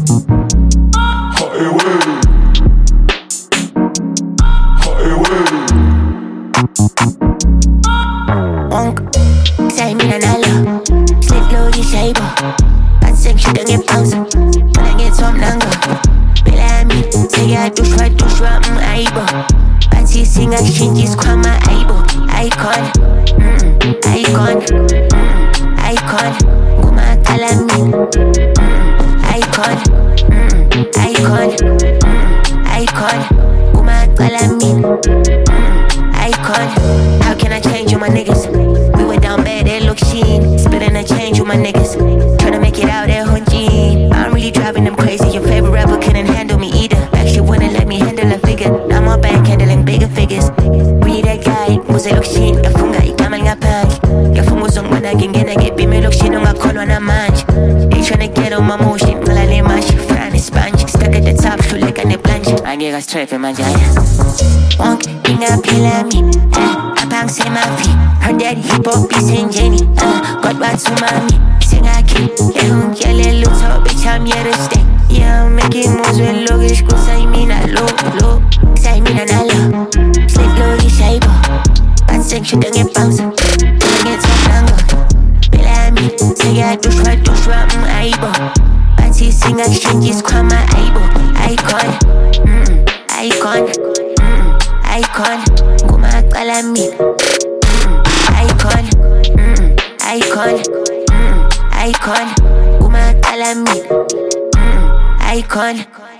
Onk, say mina nalo Slit low ishaibo Batseng shida ngepausa Mina ngethomnanga Phela yami sekadushwa aibo Bathi singashintsha isikhwama aibo Icon, icon, icon Kumaqala mina Icon, icon, icon Kumaqala mina Icon, how can I change you my niggas? We went down bad, they look sheen Spitting a change with my niggas Tryna make it out there, Hunjin I'm really driving them crazy Your favorite rapper couldn't handle me either Actually wouldn't let me handle a figure Now my bank handling bigger figures We that guy, muze look sheen Gafunga igama lingapangi Gafunga uzongwana gengena Gebime look sheen ungakholwa namanje They tryna get on my motion Ngalale mashi, frani sponge Stuck at the top, shuleka neplanje Angeka straight manje Wonk, ingaphela mina Aphangise mafi Her daddy hip-hop isenjeni God bathu mami Singakhi Ngiyele lutho bitch I'm here to stay Yeah I'm making moves when logish Kusay mina low Kusay mina nalo Slit low ishaibo Batseng shida ngepausa Ngethomnanga Phela yami sekadushwa aibo Bathi singashintsha isikhwama aibo Icon Icon Icon Kumaqala mina Icon Icon Icon Kumaqala mina Icon